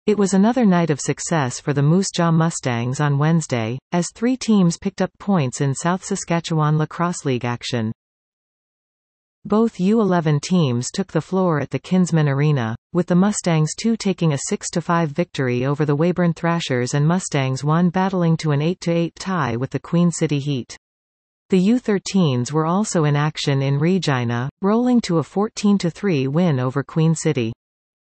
It was another night of success for the Moose Jaw Mustangs on Wednesday, as 3 teams picked up points in South Saskatchewan Lacrosse League action. Both U11 teams took the floor at the Kinsman Arena, with the Mustangs 2 taking a 6-5 victory over the Weyburn Thrashers and Mustangs 1 battling to an 8-8 tie with the Queen City Heat. The U13s were also in action in Regina, rolling to a 14-3 win over Queen City.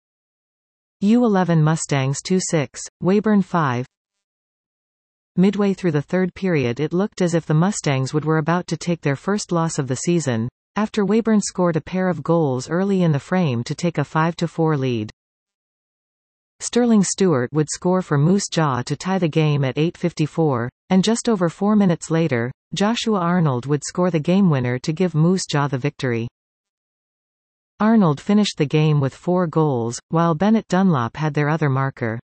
U11 Mustangs 2-6, Weyburn 5. Midway through the third period it looked as if the Mustangs were about to take their first loss of the season, after Weyburn scored a pair of goals early in the frame to take a 5-4 lead. Sterling Stewart would score for Moose Jaw to tie the game at 8:54, and just over 4 minutes later, Joshua Arnold would score the game winner to give Moose Jaw the victory. Arnold finished the game with 4 goals, while Bennett Dunlop had their other marker.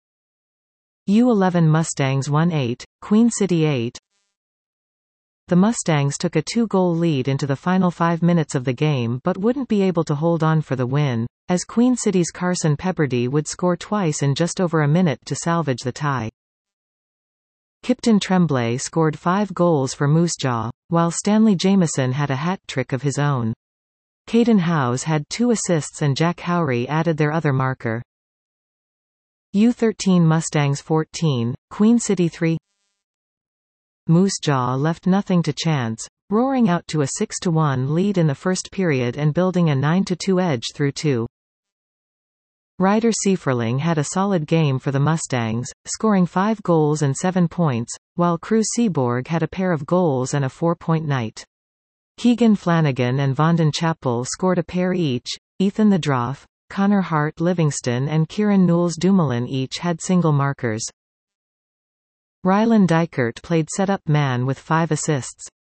U11 Mustangs 1-8, Queen City 8. The Mustangs took a 2-goal lead into the final 5 minutes of the game but wouldn't be able to hold on for the win, as Queen City's Carson Pepperdy would score twice in just over a minute to salvage the tie. Kipton Tremblay scored 5 goals for Moose Jaw, while Stanley Jameson had a hat-trick of his own. Caden Howes had 2 assists and Jack Howry added their other marker. U13 Mustangs 14, Queen City 3. Moose Jaw left nothing to chance, roaring out to a 6-1 lead in the first period and building a 9-2 edge through 2. Ryder Seiferling had a solid game for the Mustangs, scoring 5 goals and 7 points, while Cruz Seaborg had a pair of goals and a 4-point night. Keegan Flanagan and Vondon Chappell scored a pair each. Ethan the Droff, Connor Hart Livingston and Kieran Knowles Dumoulin each had single markers. Rylan Dykert played set-up man with 5 assists,